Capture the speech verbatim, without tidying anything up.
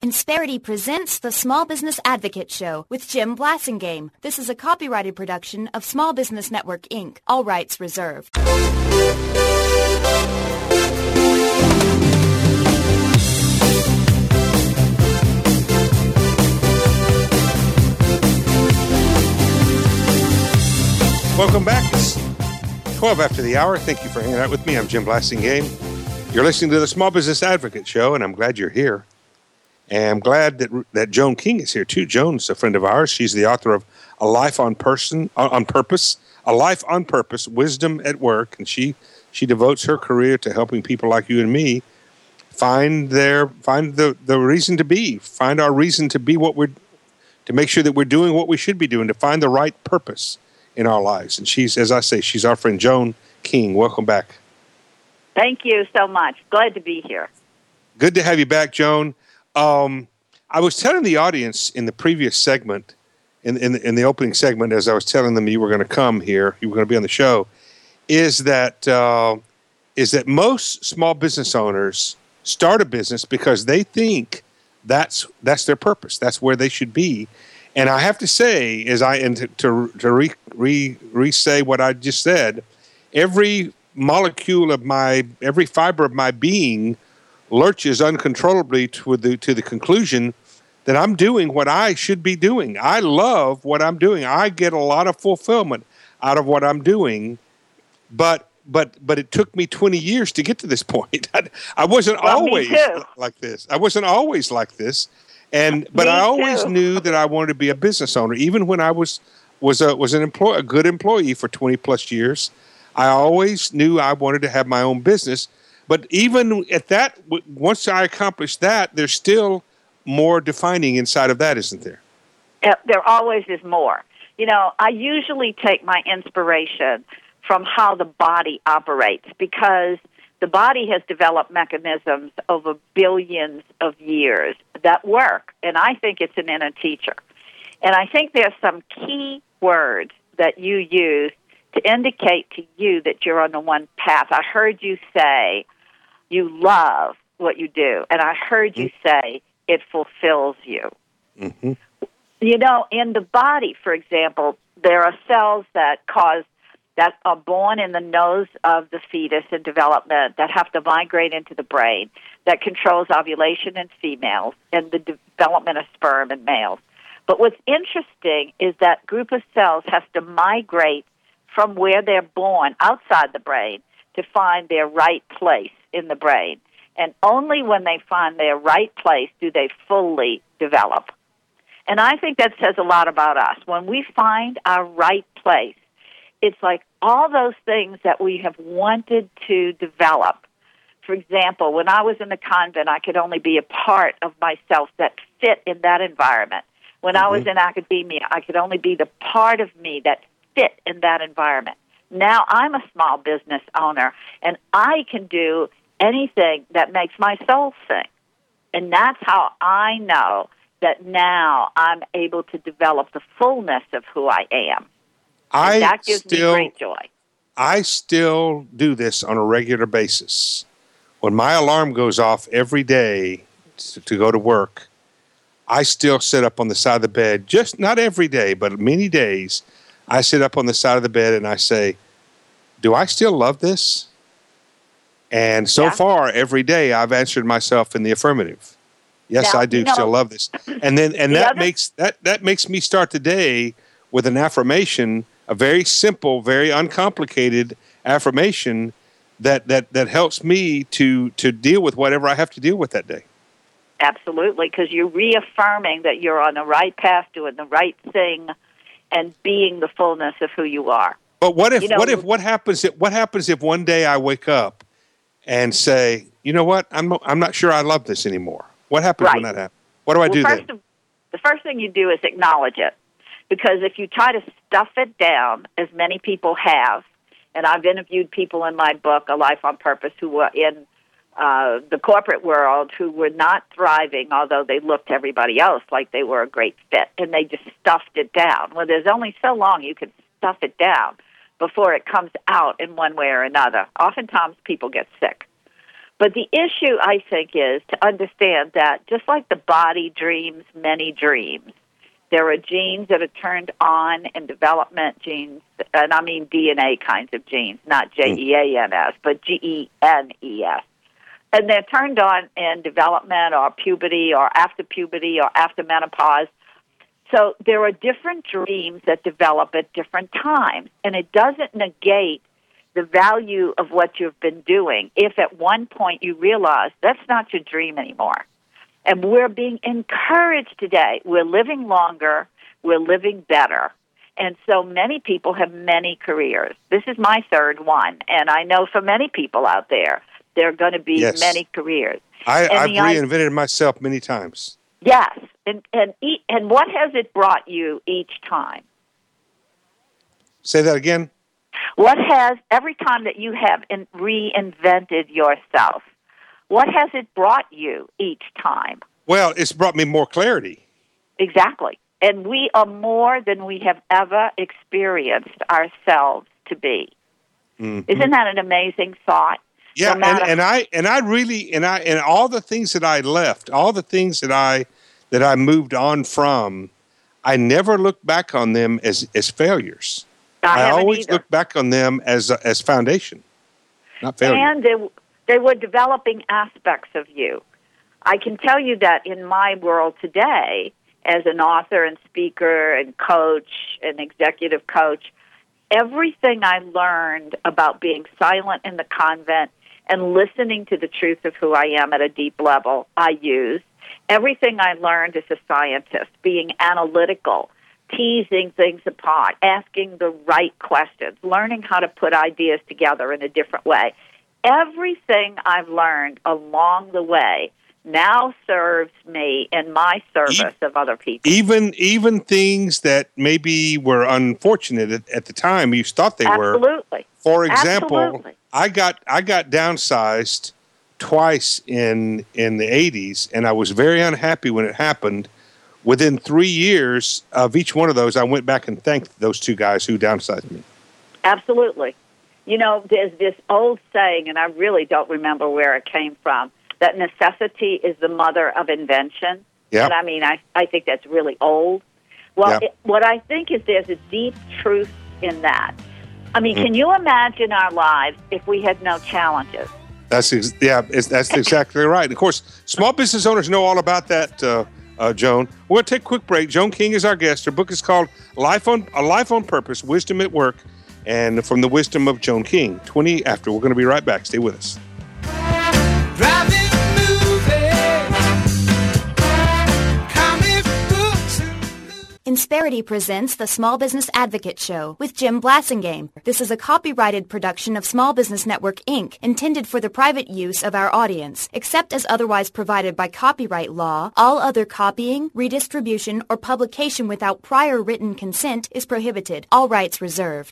Insperity presents the Small Business Advocate Show with Jim Blasingame. This is a copyrighted production of Small Business Network, Incorporated. All rights reserved. Welcome back. It's twelve after the hour. Thank you for hanging out with me. I'm Jim Blasingame. You're listening to the Small Business Advocate Show, and I'm glad you're here. And I'm glad that that Joan King is here, too. Joan's a friend of ours. She's the author of A Life on Person on Purpose, A Life on Purpose, Wisdom at Work. And she she devotes her career to helping people like you and me find their find the, the reason to be, find our reason to be what we're, to make sure that we're doing what we should be doing, to find the right purpose in our lives. And she's, as I say, she's our friend Joan King. Welcome back. Thank you so much. Glad to be here. Good to have you back, Joan. Um, I was telling the audience in the previous segment, in, in, in the opening segment, as I was telling them you were going to come here, you were going to be on the show, is that uh, is that most small business owners start a business because they think that's that's their purpose, that's where they should be. And I have to say, as I and to to, to re, re re say what I just said, every molecule of my, every fiber of my being lurches uncontrollably to the to the conclusion that I'm doing what I should be doing. I love what I'm doing. I get a lot of fulfillment out of what I'm doing, but but but it took me twenty years to get to this point. I, I wasn't well, always like this. I wasn't always like this, and but me I always too. knew that I wanted to be a business owner, even when I was was a was an employee, a good employee for twenty plus years. I always knew I wanted to have my own business. But even at that, once I accomplished that, there's still more defining inside of that, isn't there? Uh, There always is more. You know, I usually take my inspiration from how the body operates because the body has developed mechanisms over billions of years that work, and I think it's an inner teacher. And I think there's some key words that you use to indicate to you that you're on the one path. I heard you say you love what you do, and I heard you say it fulfills you. Mm-hmm. You know, in the body, for example, there are cells that cause that are born in the nose of the fetus in development that have to migrate into the brain that controls ovulation in females and the development of sperm in males. But what's interesting is that group of cells has to migrate from where they're born outside the brain to find their right place in the brain. And only when they find their right place do they fully develop. And I think that says a lot about us. When we find our right place, it's like all those things that we have wanted to develop. For example, when I was in the convent, I could only be a part of myself that fit in that environment. When mm-hmm. I was in academia, I could only be the part of me that fit in that environment. Now I'm a small business owner, and I can do anything that makes my soul sing. And that's how I know that now I'm able to develop the fullness of who I am. I and that gives still, me great joy. I still do this on a regular basis. When my alarm goes off every day to, to go to work, I still sit up on the side of the bed, just not every day, but many days, I sit up on the side of the bed and I say, do I still love this? And so yeah. far, every day, I've answered myself in the affirmative. Yes, now, I do you know, still love this. And then, and the that other- makes that that makes me start the day with an affirmation, a very simple, very uncomplicated affirmation that that that helps me to to deal with whatever I have to deal with that day. Absolutely, because you're reaffirming that you're on the right path, doing the right thing, and being the fullness of who you are. But what if you know, what if what happens if what happens if one day I wake up and say, you know what, I'm I'm not sure I love this anymore. What happens right. when that happens? What do I well, do first then? Of, the first thing you do is acknowledge it, because if you try to stuff it down, as many people have, and I've interviewed people in my book, A Life on Purpose, who were in uh, the corporate world who were not thriving, although they looked to everybody else like they were a great fit, and they just stuffed it down. Well, there's only so long you can stuff it down before it comes out in one way or another. Oftentimes people get sick. But the issue, I think, is to understand that just like the body dreams many dreams, there are genes that are turned on in development, genes, and I mean D N A kinds of genes, not J E A N S, but G E N E S. And they're turned on in development or puberty or after puberty or after menopause. So there are different dreams that develop at different times, and it doesn't negate the value of what you've been doing if at one point you realize that's not your dream anymore. And we're being encouraged today. We're living longer. We're living better. And so many people have many careers. This is my third one, and I know for many people out there, there are going to be yes. many careers. I, and I've the, reinvented myself many times. Yes. And, and, and what has it brought you each time? Say that again? What has, every time that you have in, reinvented yourself, what has it brought you each time? Well, it's brought me more clarity. Exactly. And we are more than we have ever experienced ourselves to be. Mm-hmm. Isn't that an amazing thought? Yeah, no and, and I and I really and I and all the things that I left, all the things that I that I moved on from, I never looked back on them as, as failures. I, I always either. look back on them as as foundation, not failure. And they, they were developing aspects of you. I can tell you that in my world today, as an author and speaker and coach and executive coach, everything I learned about being silent in the convent and listening to the truth of who I am at a deep level, I use. Everything I learned as a scientist, being analytical, teasing things apart, asking the right questions, learning how to put ideas together in a different way. Everything I've learned along the way now serves me in my service even, of other people. Even even things that maybe were unfortunate at, at the time you thought they Absolutely. were. Absolutely. For example, Absolutely. I got I got downsized twice in in the eighties, and I was very unhappy when it happened. Within three years of each one of those, I went back and thanked those two guys who downsized me. Absolutely. You know, there's this old saying, and I really don't remember where it came from, that necessity is the mother of invention. Yeah. And I mean, I, I think that's really old. Well, yeah. it, what I think is there's a deep truth in that. I mean, mm. can you imagine our lives if we had no challenges? That's ex- yeah, it's, that's exactly right. Of course, small business owners know all about that, uh, uh, Joan. We're going to take a quick break. Joan King is our guest. Her book is called Life on A Life on Purpose, Wisdom at Work, and from the wisdom of Joan King. twenty after. We're going to be right back. Stay with us. Driving Insperity presents the Small Business Advocate Show with Jim Blasingame. This is a copyrighted production of Small Business Network, Incorporated, intended for the private use of our audience. Except as otherwise provided by copyright law, all other copying, redistribution, or publication without prior written consent is prohibited. All rights reserved.